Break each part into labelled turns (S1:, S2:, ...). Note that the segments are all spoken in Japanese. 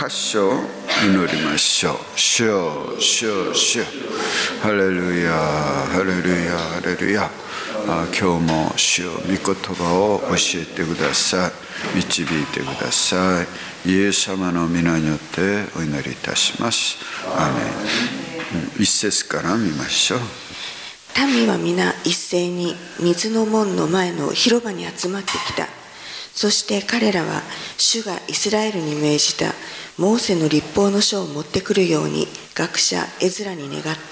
S1: 8章祈りましょう。主よ、主よ、主よ。ハレルヤ、ハレルヤ、ハレルヤ。今日も主よ、御言葉を教えてください。導いてください。イエス様の皆によってお祈りいたします。アーメン。一節から見ましょう。
S2: 民は皆一斉に水の門の前の広場に集まってきた。そして彼らは主がイスラエルに命じたモーセの律法の書を持ってくるように学者エズラに願った。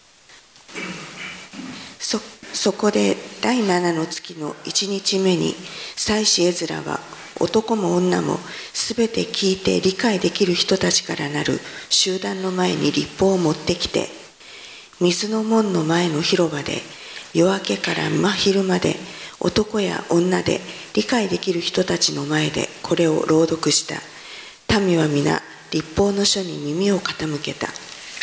S2: そこで第7の月の1日目に祭司エズラは男も女もすべて聞いて理解できる人たちからなる集団の前に律法を持ってきて、水の門の前の広場で夜明けから真昼まで男や女で理解できる人たちの前でこれを朗読した。民は皆律法の書に耳を傾けた。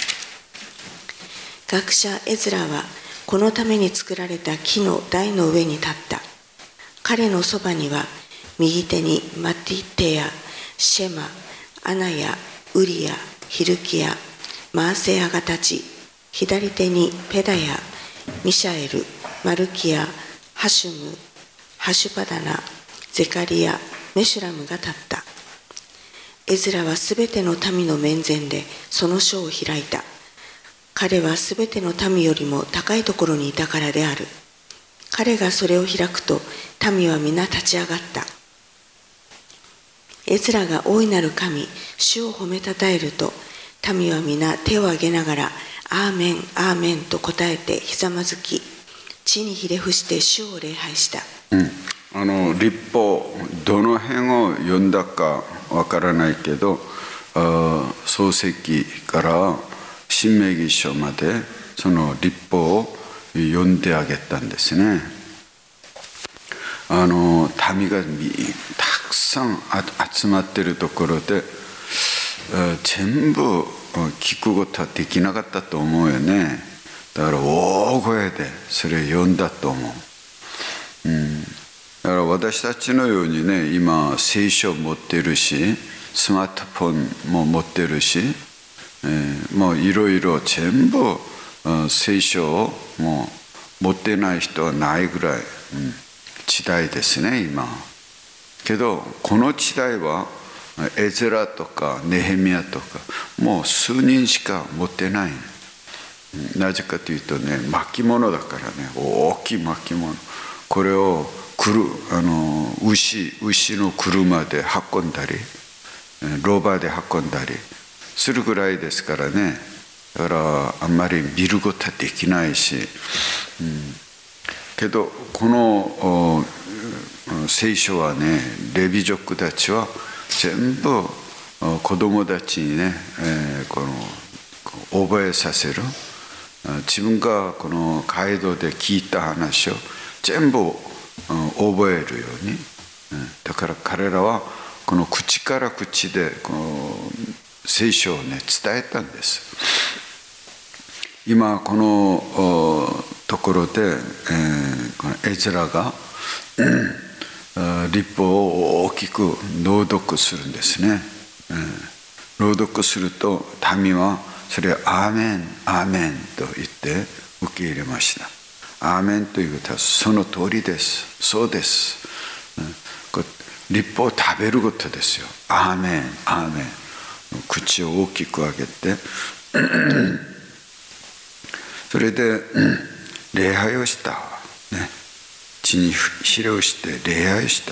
S2: 学者エズラはこのために作られた木の台の上に立った。彼のそばには右手にマティテやシェマ、アナやウリやヒルキやマーセヤが立ち、左手にペダやミシャエル、マルキやハシュム、ハシュパダナ、ゼカリヤ、メシュラムが立った。エズラはすべての民の面前でその書を開いた。彼はすべての民よりも高いところにいたからである。彼がそれを開くと民は皆立ち上がった。エズラが大いなる神、主を褒めたたえると、民は皆手を挙げながらアーメン、アーメンと答えてひざまずき、地にひれ伏して主を礼拝した。
S1: 律法どの辺を読んだかわからないけど、創世記から申命記書までその律法を読んであげたんですね。民がたくさん集まってるところで全部聞くことはできなかったと思うよね。だから大声でそれを読んだと思う。だから私たちのようにね、今聖書を持ってるし、スマートフォンも持ってるし、もういろいろ全部聖書をもう持ってない人はないぐらい、時代ですね今。けどこの時代はエゼラとかネヘミヤとかもう数人しか持ってない。なぜかというとね、巻物だからね、大きい巻物。これを牛の車で運んだり、ロバで運んだりするぐらいですからね。だからあんまり見ることはできないし、けどこの聖書はね、レビ族たちは全部子供たちにね、覚えさせる。自分がこの街道で聞いた話を全部覚えるように。だから彼らはこの口から口でこの聖書をね伝えたんです。今このところで、このエズラが律法を大きく朗読するんですね。朗読すると民はそれをアーメン、アーメンと言って受け入れました。アーメンということはその通りです。そうです。律法を食べることですよ。アーメン、アーメン。口を大きく開けてそれで礼拝をした、ね、地にひれをして礼拝した、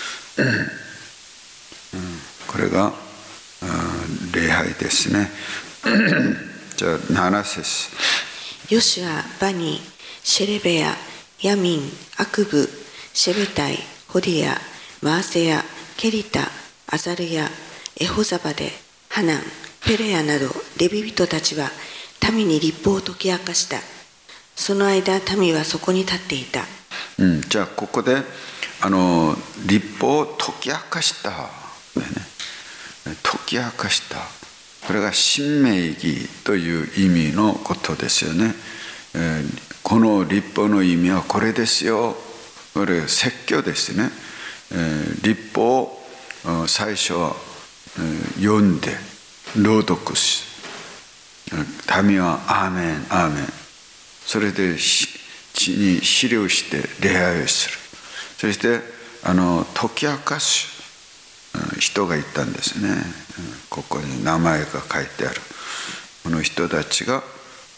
S1: これが礼拝ですね。じゃあ7節。
S2: ヨシュア、バニ、シェレベヤ、ヤミン、アクブ、シェベタイ、ホディア、マーセヤ、ケリタ、アザルヤ、エホザバデ、ハナン、ペレヤなどレビ人たちは民に律法を解き明かした。その間民はそこに立っていた。
S1: じゃあここで律法を解き明かした、解き明かした、これが申命記という意味のことですよね。この律法の意味はこれですよ。これ説教ですね。律法を最初は読んで朗読し、民はアーメンアーメン、それで地に肥料して礼拝をする。そして解き明かす人がいたんですね。ここに名前が書いてあるこの人たちが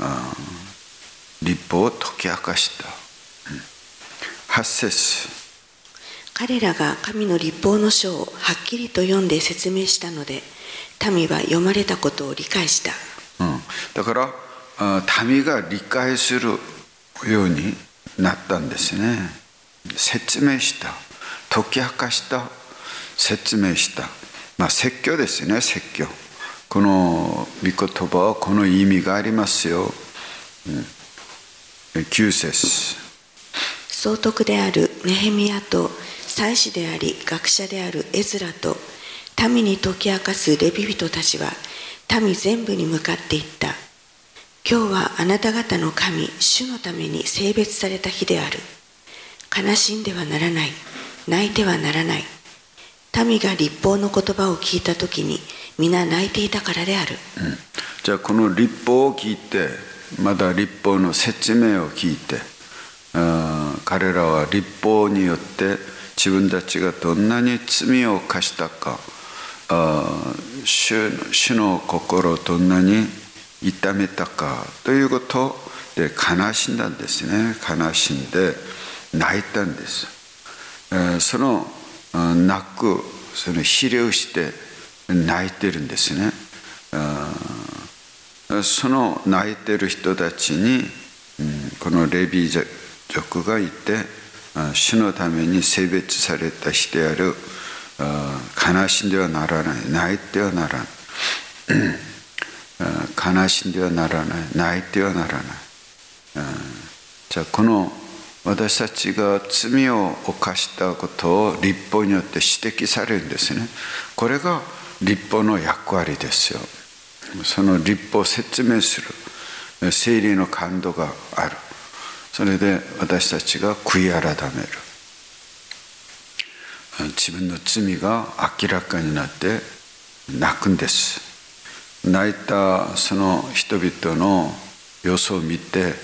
S1: 律法を解き明かした。8節、
S2: 彼らが神の律法の書をはっきりと読んで説明したので、民は読まれたことを理解した。
S1: だから民が理解するようになったんですね。説明した、解き明かした、説明した。説教ですね、説教。この御言葉はこの意味がありますよ。9節、
S2: 総督であるネヘミヤと祭司であり学者であるエズラと民に解き明かすレビ人たちは民全部に向かって言った。今日はあなた方の神主のために聖別された日である。悲しんではならない、泣いてはならない。民が律法の言葉を聞いたときに皆泣いていたからである。
S1: じゃあこの律法を聞いて、まだ律法の説明を聞いて、彼らは律法によって自分たちがどんなに罪を犯したか、主の心をどんなに痛めたかということで悲しんだんですね。悲しんで泣いたんです。その泣く、その比例して泣いてるんですね。その泣いてる人たちにこのレビ族がいて、主のために聖別された日である。悲しんではならない、泣いてはならない悲しんではならない、泣いてはならない。じゃあこの私たちが罪を犯したことを律法によって指摘されるんですね。これが律法の役割ですよ。その律法を説明する聖霊の感動がある。それで私たちが悔い改める。自分の罪が明らかになって泣くんです。泣いたその人々の様子を見て、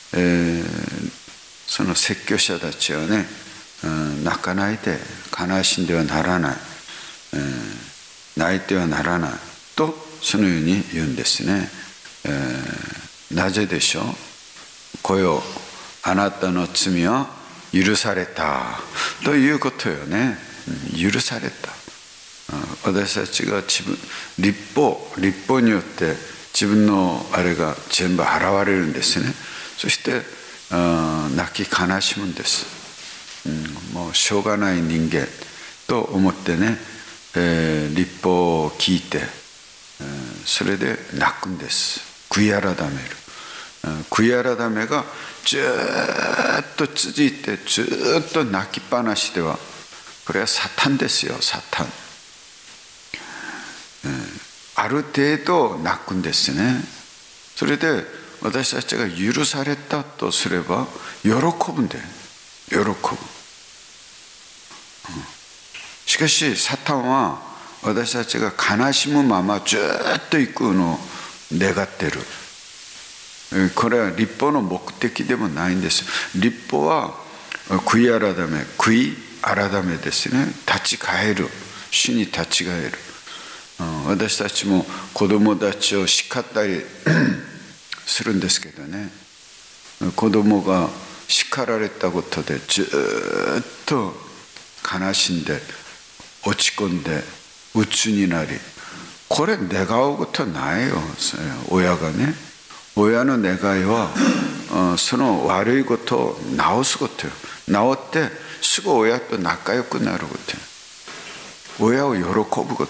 S1: その説教者たちはね、泣かないで、悲しんではならない、泣いてはならないとそのように言うんですね。なぜでしょう。こよあなたの罪は許されたということよね。許された。私たちが律法によって自分のあれが全部現れるんですね。そして泣き悲しむんです。もうしょうがない人間と思ってね、律法を聞いて、それで泣くんです。悔い改める。悔い改めがずっと続いて、ずっと泣きっぱなしでは、これはサタンですよ、サタン。ある程度泣くんですね。それで私たちが許されたとすれば喜ぶんだよ。喜ぶ。しかしサタンは私たちが悲しむままずっと行くのを願ってる。これは律法の目的でもないんです。律法は悔い改めですね。立ち返る。主に立ち返る。私たちも子供たちを叱ったりするんですけどね、子供が叱られたことでずっと悲しんで落ち込んで鬱になり、これ願うことないよ。親がね、親の願いはその悪いことを直すことよ。直ってすぐ親と仲良くなることよ。親を喜ぶことよ。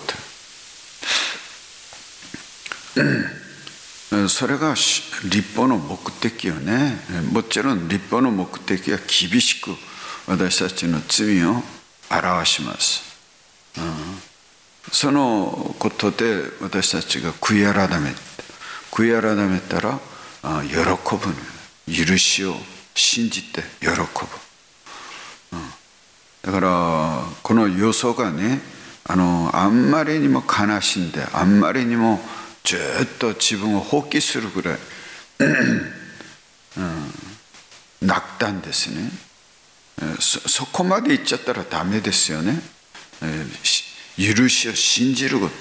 S1: それが律法の目的よね。もちろん律法の目的は厳しく私たちの罪を表します。そのことで私たちが悔い改めたら喜ぶの。許しを信じて喜ぶ。だからこの要素がね、 あんまりにも悲しんで、あんまりにもずっと自分を放棄するぐらい、泣いたんですね。そこまで言っちゃったらダメですよね。許しを信じること、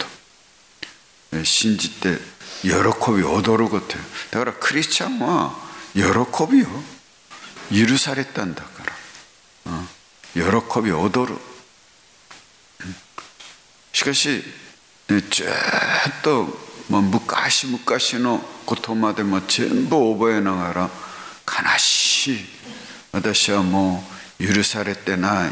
S1: 信じて喜び踊ること。だからクリスチャンは喜びを許されたんだから、喜び踊る。しかしずっと昔々のことまでも全部覚えながら、悲しい、私はもう許されてない、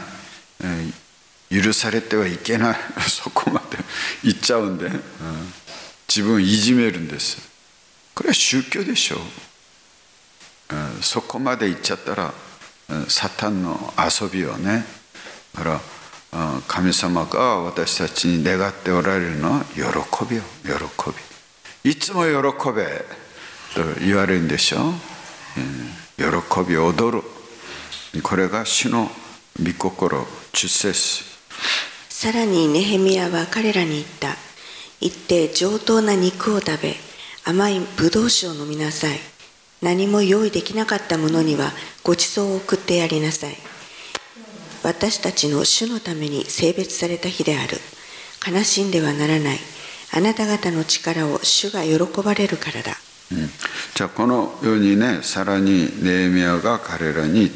S1: 許されてはいけないそこまで言っちゃうんで、自分をいじめるんです。これは宗教でしょう。そこまで言っちゃったらサタンの遊びをね。だから神様が私たちに願っておられるのは喜びよ、喜び。いつも喜べと言われるんでしょ。喜び踊る。これが主の御心、10節。
S2: さらにネヘミヤは彼らに言った。行って上等な肉を食べ、甘いブドウ酒を飲みなさい。何も用意できなかった者にはご馳走を送ってやりなさい。私たちの主のために聖別された日である。悲しんではならない。あなた方の力を主が喜ばれるからだ。
S1: じゃあこのようにね、さらにネヘミヤが彼らに言った。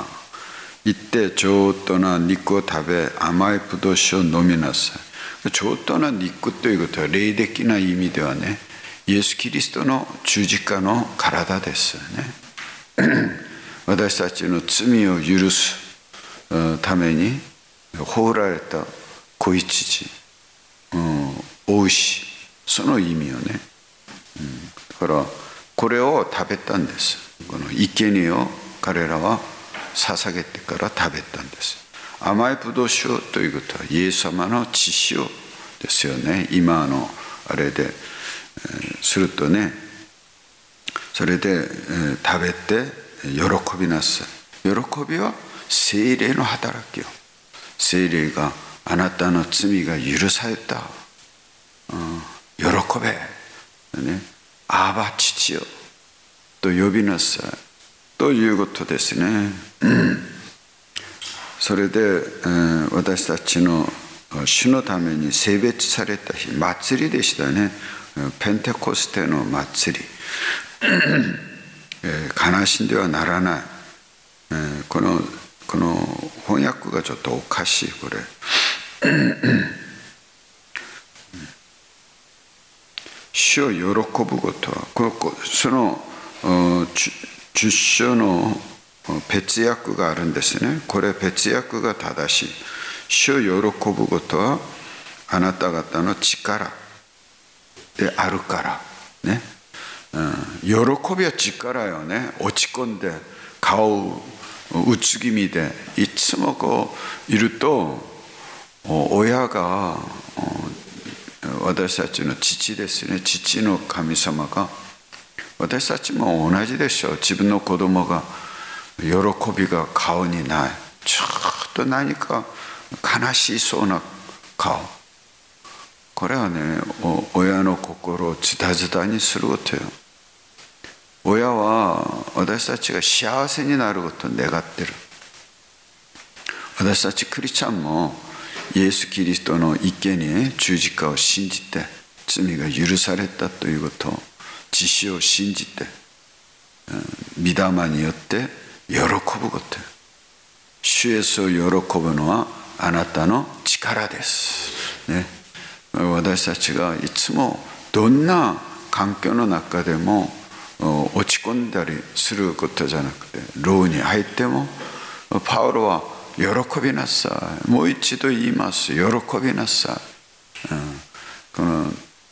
S1: 行って上等な肉を食べ、甘いブドウ酒を飲みなさい。上等な肉ということは霊的な意味ではね、イエス・キリストの十字架の体ですよね。私たちの罪を許すために放られた子羊、お牛、その意味をね、だからこれを食べたんです。この生贄を彼らは捧げてから食べたんです。甘いブドウ酒ということはイエス様の血潮ですよね。今のあれでするとね、それで食べて喜びなさい。喜びは聖霊の働きよ。聖霊があなたの罪が許された、喜べ、ね、アバ父よと呼びなさいということですね。それで私たちの主のために聖別された日、祭りでしたね。ペンテコステの祭り。悲しんではならない。この翻訳がちょっとおかしい、これ。主を喜ぶことは、その10章の別訳があるんですね。これ別訳が正しい。主を喜ぶことはあなた方の力であるからね。喜びは力よね。落ち込んで顔うつ気味でいつもこういると、親が私たちの父ですね。父の神様が、私たちも同じでしょう。自分の子供が喜びが顔にない、ちょっと何か悲しそうな顔、これはね、親の心をズタズタにすることよ。親は私たちが幸せになることを願ってる。私たちクリスチャンもイエス・キリストの生贄、十字架を信じて罪が許されたということを、血潮を信じて御霊によって喜ぶこと。主イエスを喜ぶのはあなたの力です、ね。私たちがいつもどんな環境の中でも落ち込んだりすることじゃなくて、牢に入ってもパウロは喜びなさい。もう一度言います。喜びなさい。この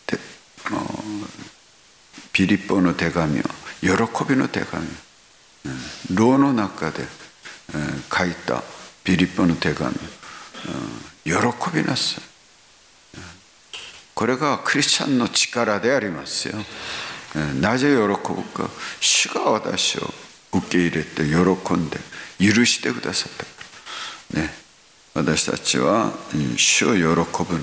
S1: ピリポの手紙は喜びの手紙。牢の中で書いたピリポの手紙。喜びなさい。これがクリスチャンの力でありますよ。なぜ喜ぶか。主が私を受け入れて喜んで許してくださったからね。 私たちは主を喜ぶのよ。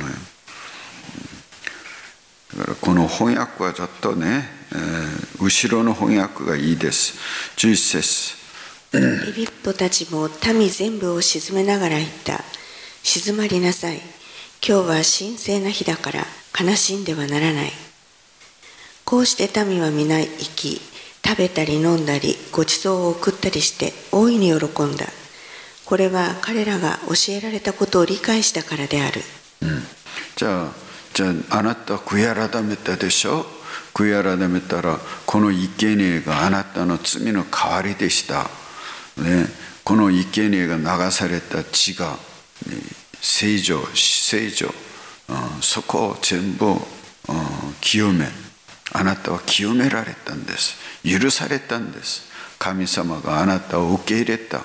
S1: だからこの翻訳はちょっとね、後ろの翻訳がいいです。11節。
S2: レビ人たちも民全部を沈めながら言った。静まりなさい。今日は神聖な日だから悲しんではならない。こうして民は皆行き、食べたり飲んだりごちそうを送ったりして大いに喜んだ。これは彼らが教えられたことを理解したからである。
S1: じゃああなたは悔い改めたでしょ。悔い改めたらこの生贄があなたの罪の代わりでした、ね、この生贄が流された血が、ね、聖女、そこを全部、清め、あなたは清められたんです。許されたんです。神様があなたを受け入れた。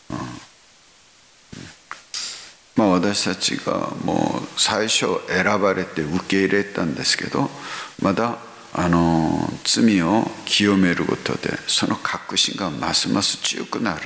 S1: 私たちがもう最初選ばれて受け入れたんですけど、まだ罪を清めることでその確信がますます強くなる。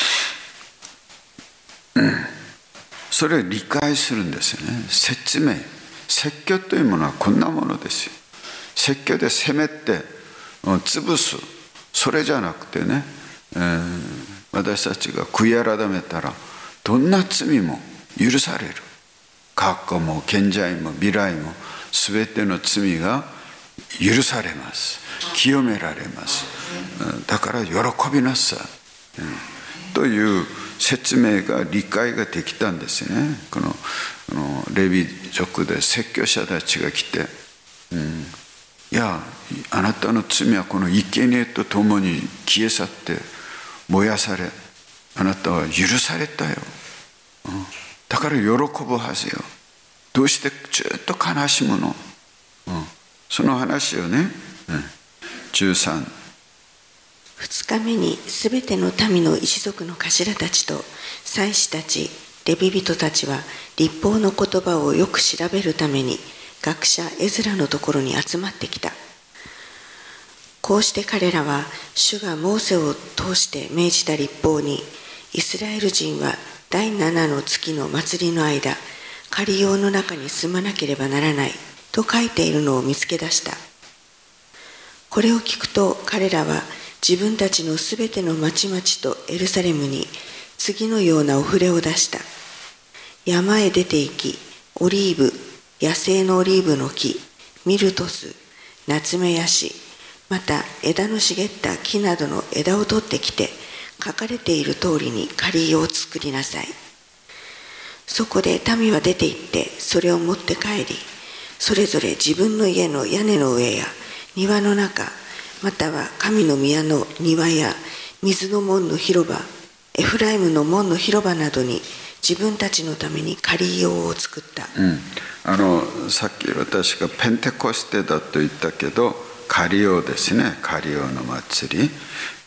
S1: それを理解するんですよね。説明、説教というものはこんなものですよ。説教で責めて潰す、それじゃなくてね、私たちが悔い改めたらどんな罪も許される。過去も現在も未来も全ての罪が許されます。清められます。だから喜びなさい、という説明が理解ができたんですね。このレビ族で説教者たちが来て、いやあなたの罪はこの生贄とともに消え去って燃やされ、あなたは許されたよ、だから喜ぶはずよ。どうしてずっと悲しむの、その話をね、13。
S2: 2日目にすべての民の一族の頭たちと祭司たち、レビ人たちは律法の言葉をよく調べるために学者エズラのところに集まってきた。こうして彼らは主がモーセを通して命じた律法に、イスラエル人は第7の月の祭りの間、仮用の中に住まなければならないと書いているのを見つけ出した。これを聞くと彼らは自分たちのすべての町々とエルサレムに次のようなお触れを出した。山へ出て行き、オリーブ、野生のオリーブの木、ミルトス、ナツメヤシ、また枝の茂った木などの枝を取ってきて、書かれている通りに仮用を作りなさい。そこで民は出て行ってそれを持って帰り、それぞれ自分の家の屋根の上や庭の中、または神の宮の庭や水の門の広場、エフライムの門の広場などに自分たちのために仮用を作った。
S1: さっき私がペンテコステだと言ったけど、仮用ですね。仮用の祭り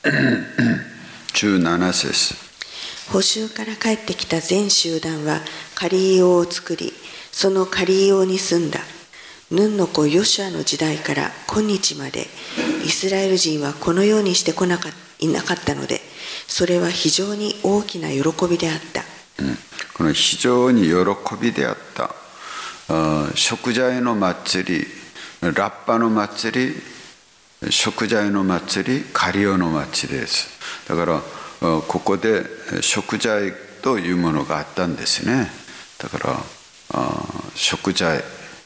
S1: 17節。
S2: 捕囚から帰ってきた全集団は仮用を作り、その仮用に住んだ。ヌンの子ヨシュアの時代から今日までイスラエル人はこのようにしていなかったので、それは非常に大きな喜びであった。
S1: この非常に喜びであった。食材の祭り、ラッパの祭り、食材の祭り、仮用の祭りです。だからここで食材というものがあったんですね。だから食材、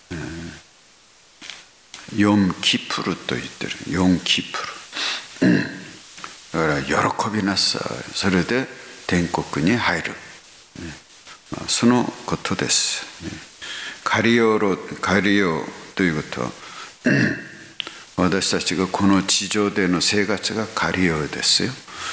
S1: ヨンキプルと言ってる。ヨンキプルだから喜びなさい。それで天国に入る、そのことです。仮用ということは私たちがこの地上での生活が仮用ですよ。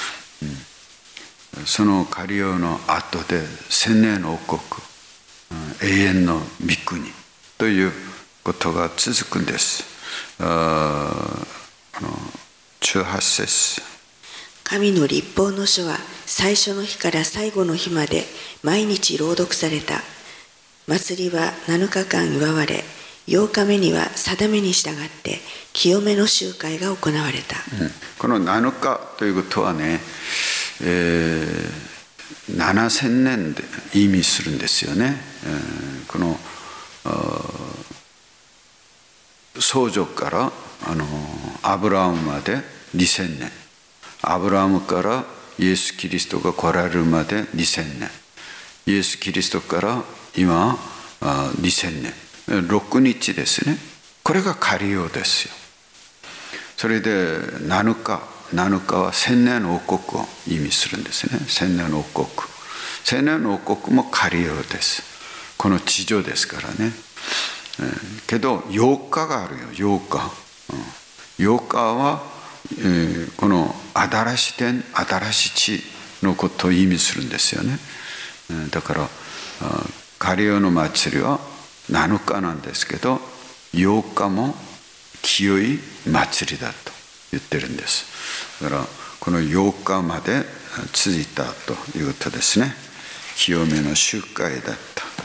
S1: その仮用の後で千年の王国、永遠の御国ということが続くんです。18節。
S2: 神の律法の書は最初の日から最後の日まで毎日朗読された。祭りは7日間祝われ、8日目には定めに従って清めの集会が行われた。
S1: この7日ということはね、 7000年で意味するんですよね。この創造からアブラハムまで2000年、アブラハムからイエス・キリストが来られるまで2000年、イエス・キリストから今2000年、6日ですね。これが仮用ですよ。それで7日は千年王国を意味するんですね。千年王国、千年王国も仮用です。この地上ですからね。けど8日があるよ。8日、8日は、この新しい天、新しい地のことを意味するんですよね。だから仮用の祭りは7日なんですけど、8日も清い祭りだと言ってるんです。だからこの8日まで続いたということですね。清めの集会だった。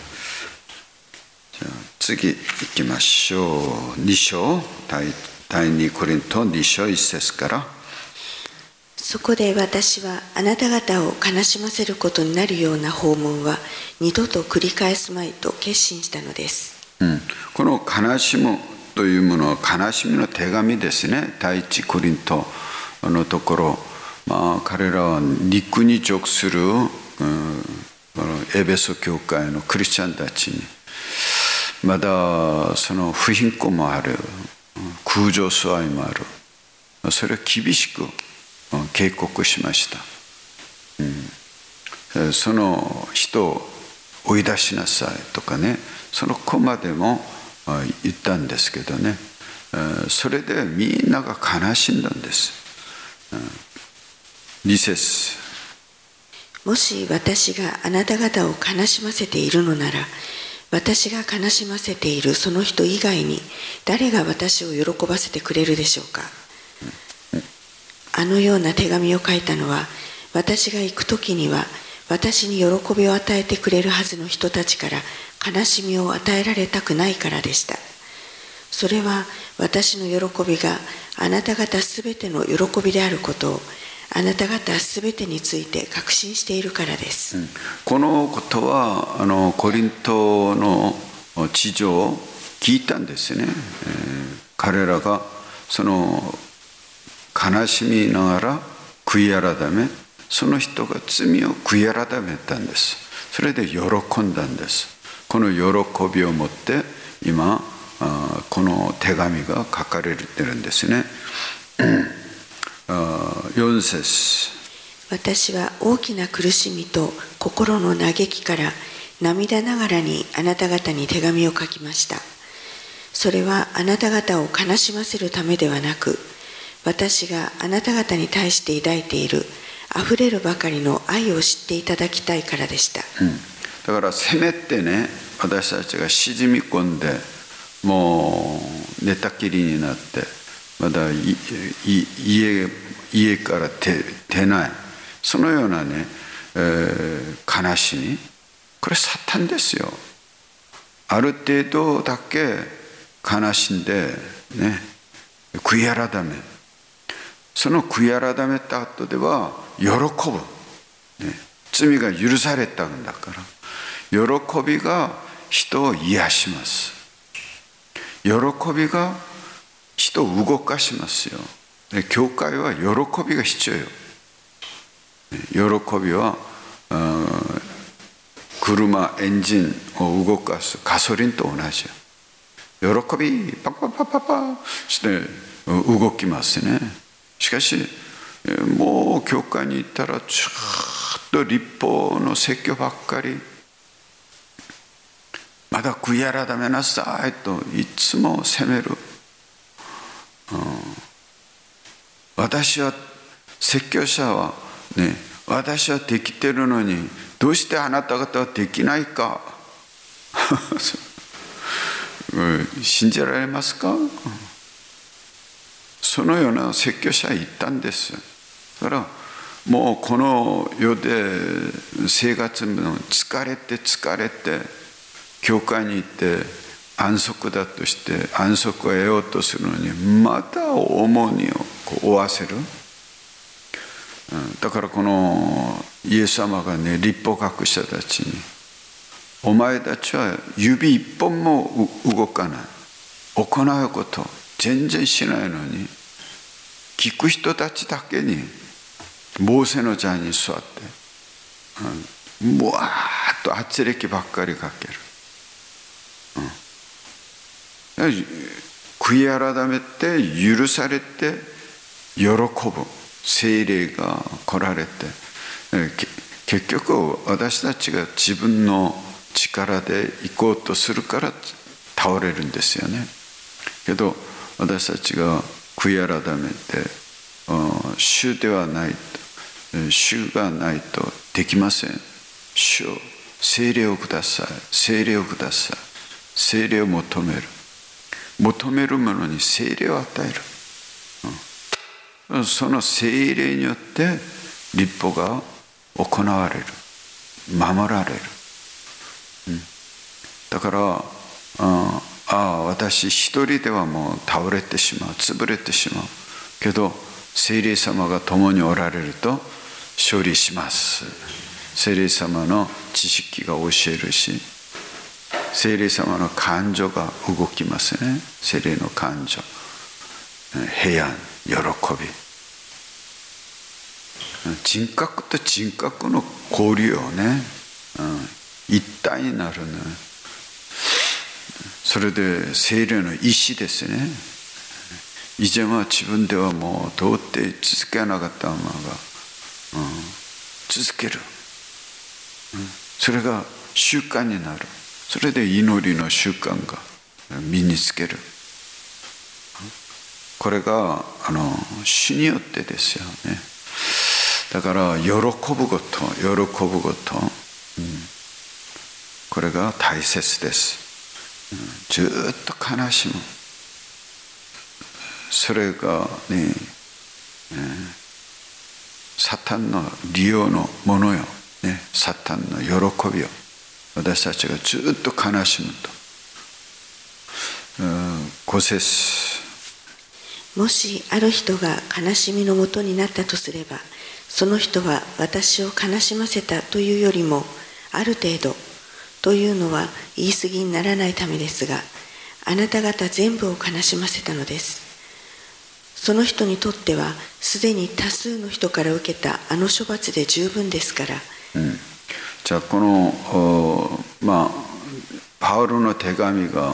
S1: じゃあ次行きましょう。2章、第2コリント2章1節から。
S2: そこで私はあなた方を悲しませることになるような訪問は二度と繰り返すまいと決心したのです。
S1: この悲しむというものは悲しみの手紙ですね。第一コリントのところ、彼らは肉に属する、このエベソ教会のクリスチャンたちにまだその不貧困もある、空情疎愛もある、それを厳しく警告しました。その人を追い出しなさいとかね、その子までも言ったんですけどね、それでみんなが悲しんだんです。2節、
S2: もし私があなた方を悲しませているのなら、私が悲しませているその人以外に誰が私を喜ばせてくれるでしょうか。あのような手紙を書いたのは、私が行く時には私に喜びを与えてくれるはずの人たちから悲しみを与えられたくないからでした。それは私の喜びがあなた方すべての喜びであることをあなた方すべてについて確信しているからです。
S1: このことはコリントの地上を聞いたんですね。彼らがその悲しみながら悔い改め、その人が罪を悔い改めたんです。それで喜んだんです。この喜びを持って今この手紙が書かれてるんですね。4節、
S2: 私は大きな苦しみと心の嘆きから涙ながらにあなた方に手紙を書きました。それはあなた方を悲しませるためではなく、私があなた方に対して抱いているあふれるばかりの愛を知っていただきたいからでした。
S1: だからせめてね、私たちが沈み込んでもう寝たきりになって、まだ家から出ない、そのようなね、悲しみ、これサタンですよ。ある程度だけ悲しんでね、悔い改め、その悔い改めた後では喜ぶ、ね、罪が許されたんだから、喜びが人を癒します。喜びが人を動かしますよ。教会は喜びが必要よ。喜びは車エンジンを動かすガソリンと同じよ。喜びパパパパパして動きますね。しかしもう教会に行ったらちょっと立法の説教ばっかり、まだ悔い改めなさいといつも責める。私は説教者はね、私はできてるのにどうしてあなた方はできないか信じられますか。そのような説教者は言ったんです。だからもうこの世で生活の疲れて教会に行って安息だとして安息を得ようとするのにまた重荷を負わせる。だからこのイエス様がね、律法学者たちに、お前たちは指一本も動かない、行うこと全然しないのに、聞く人たちだけにモーセの座に座って、もわーっと圧力ばっかりかける。悔い改めて許されて喜ぶ聖霊が来られて、結局私たちが自分の力で行こうとするから倒れるんですよね。けど私たちが悔い改めて、主ではないと、主がないとできません。主よ、聖霊をください、聖霊をください、聖霊を求める、求める者に聖霊を与える、その聖霊によって律法が行われる、守られる、だから私一人ではもう倒れてしまう、潰れてしまうけど、聖霊様が共におられると勝利します。聖霊様の知識が教えるし、聖霊様の感情が動きますね。聖霊の感情、平安、喜び、人格と人格の交流をね、一体になるね。それで聖霊の意志ですね。以前は自分ではもう到底続けなかったままが、続ける、それが習慣になる。それで祈りの習慣が身につける。これが主によってですよね。だから喜ぶこと、これが大切です。ずっと悲しむ、それがね、サタンの利用のものよ、ね、サタンの喜びを私たちがずっと悲しむと。5節、
S2: もしある人が悲しみのもとになったとすれば、その人は私を悲しませたというよりも、ある程度というのは言い過ぎにならないためですが、あなた方全部を悲しませたのです。その人にとってはすでに多数の人から受けたあの処罰で十分ですから。
S1: じゃあこのパウロの手紙が、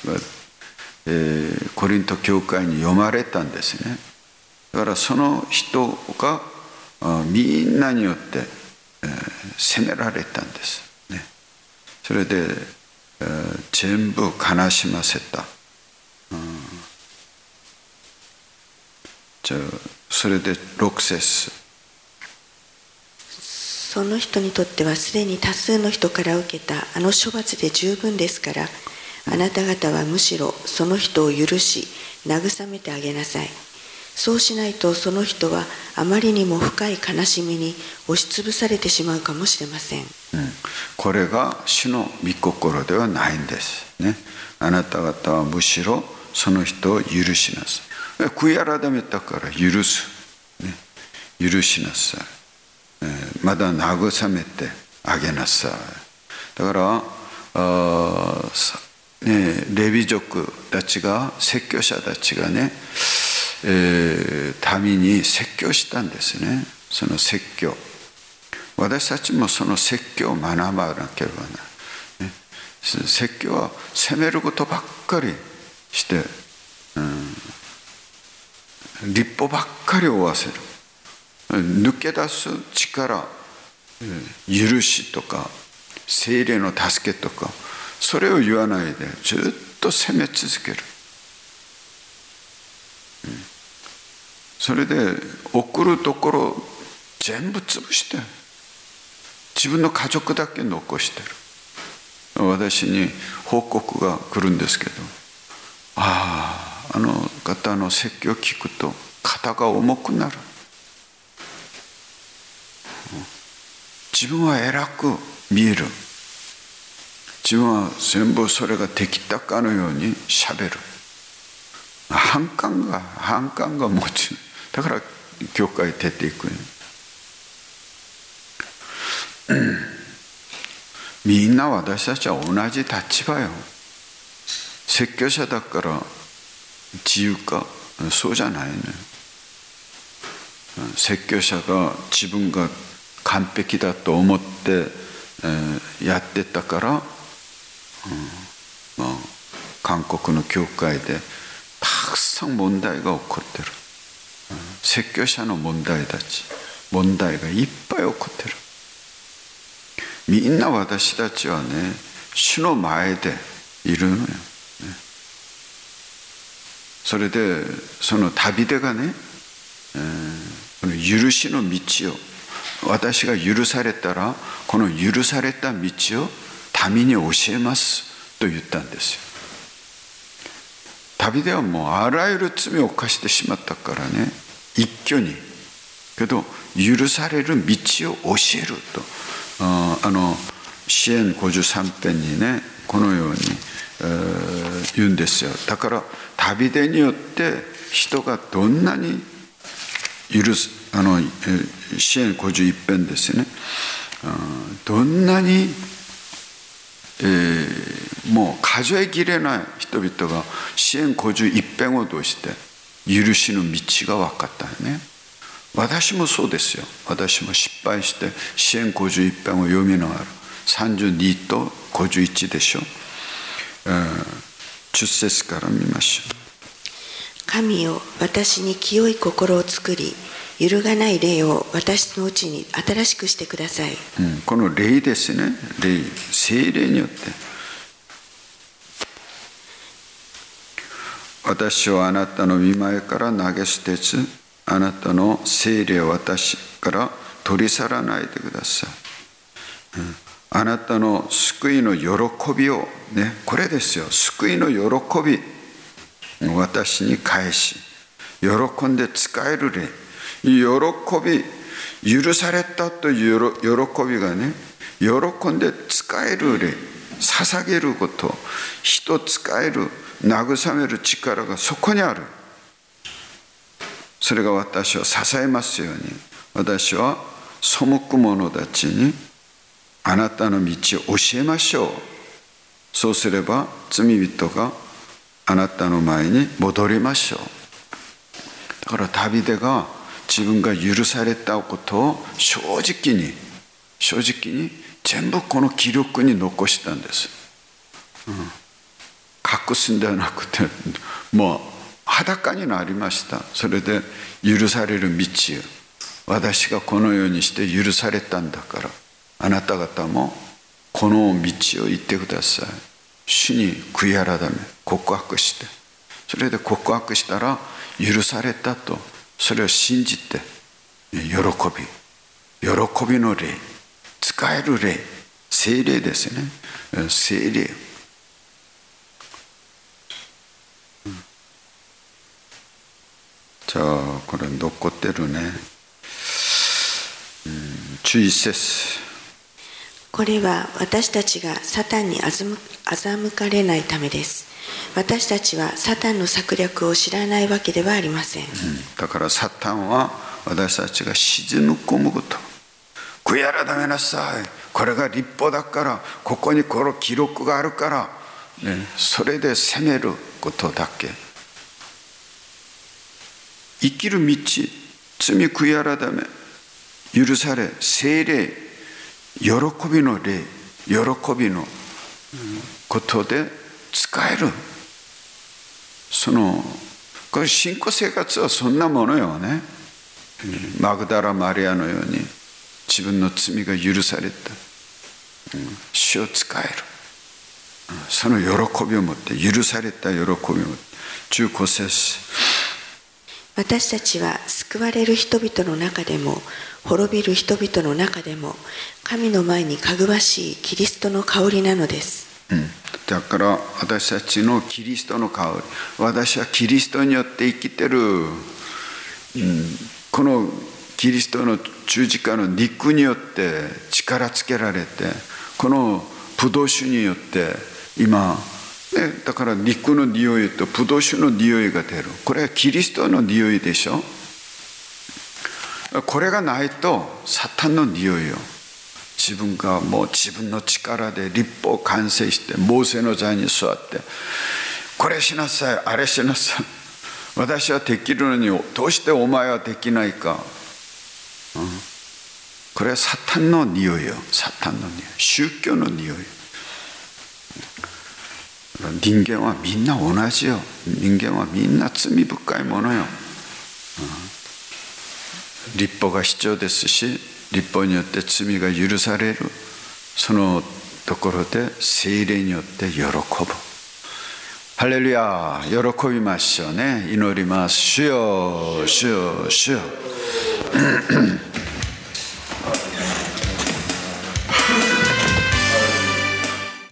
S1: コリント教会に読まれたんですね。だからその人がみんなによって、責められたんです、ね。それで、全部悲しませた。じゃあそれで6節、
S2: その人にとってはすでに多数の人から受けたあの処罰で十分ですから、あなた方はむしろその人を許し慰めてあげなさい。そうしないとその人はあまりにも深い悲しみに押しつぶされてしまうかもしれません。
S1: これが主の御心ではないんですね。あなた方はむしろその人を許しなさい。悔い改めたから許す、ね、許しなさい。まだ慰めてあげなさい。だからレビ族たちが、説教者たちがね、民に説教したんですね。その説教、私たちもその説教を学ばなければならない、ね、説教は責めることばっかりして、律法ばっかり負わせる。抜け出す力、許しとか聖霊の助けとか、それを言わないでずっと責め続ける。それで送るところ全部潰して、自分の家族だけ残してる。私に報告が来るんですけど、あの方の説教を聞くと肩が重くなる。自分は偉く見える。自分は全部それができたかのようにしゃべる。反感が持ち、だから教会出ていく。 みんな私たちは同じ立場よ。説教者だから自由か、そうじゃないね。説教者が自分が完璧だと思って、やってたから、韓国の教会でたくさん問題が起こってる。説教者の問題がいっぱい起こってる。みんな私たちはね、主の前でいるのよ。それでそのダビデがね、この許しの道を、私が許されたらこの許された道を民に教えますと言ったんですよ。ダビデはもうあらゆる罪を犯してしまったからね、一挙にけど許される道を教えると、詩編53編にね、このように、言うんですよ。だからダビデによって人がどんなに詩編51編ですね、どんなに、もう数えきれない人々が詩編51編を通して許しの道が分かったよね。私もそうですよ。私も失敗して詩編51編を読みながら32と51でしょ。10節から見ましょう。
S2: 神よ、私に清い心を作り、揺るがない霊を私のうちに新しくしてください。
S1: この霊ですね。霊、聖霊によって私をあなたの御前から投げ捨てず、あなたの聖霊を私から取り去らないでください。あなたの救いの喜びをね、これですよ、救いの喜び私に返し、喜んで使える霊、喜び、許されたという喜びがね、喜んで使える霊、捧げること、人使える、慰める力がそこにある。それが私を支えますように、私は背く者たちにあなたの道を教えましょう。そうすれば罪人があなたの前に戻りましょう。だからダビデが自分が許されたことを正直に全部この記録に残したんです。隠すんではなくて、もう裸になりました。それで許される道を、私がこのようにして許されたんだから、あなた方もこの道を行ってください。主に悔い改め告白して、それで告白したら許されたと、それを信じて喜びの霊、使える霊、聖霊ですね。聖霊、じゃあこれ残ってるね。11節。
S2: これは私たちがサタンに欺かれないためです。私たちはサタンの策略を知らないわけではありません。
S1: だからサタンは私たちが沈み込むこと、悔い改めなさい、これが律法だから、ここにこの記録があるから、それで責めることだけ。生きる道、罪悔い改め、許され、聖霊、喜びの霊、喜びのことで使える。これ信仰生活はそんなものよね。マグダラマリアのように自分の罪が許された、主を使える、その喜びを持って、許された喜びを持って。15節。
S2: 私たちは救われる人々の中でも滅びる人々の中でも神の前にかぐわしいキリストの香りなのです。
S1: だから私たちのキリストの香り、私はキリストによって生きてる、このキリストの十字架の肉によって力つけられて、このブドウ酒によって今だから肉の匂いとブドウ酒の匂いが出る。これはキリストの匂いでしょ。これがないとサタンの匂いよ。 自分がもう自分の力で立法を完成してモーセの座に座って、これしなさいあれしなさい、私はできるのにどうしてお前はできないか、これはサタンの匂いよ。サタンの匂い、宗教の匂い。人間はみんな同じよ。人間はみんな罪深いものよ。律法が必要ですし、律法によって罪が許される。そのところで聖霊によって喜ぶ。ハレルヤ、喜びましょうね。祈ります。主よ主よ主よ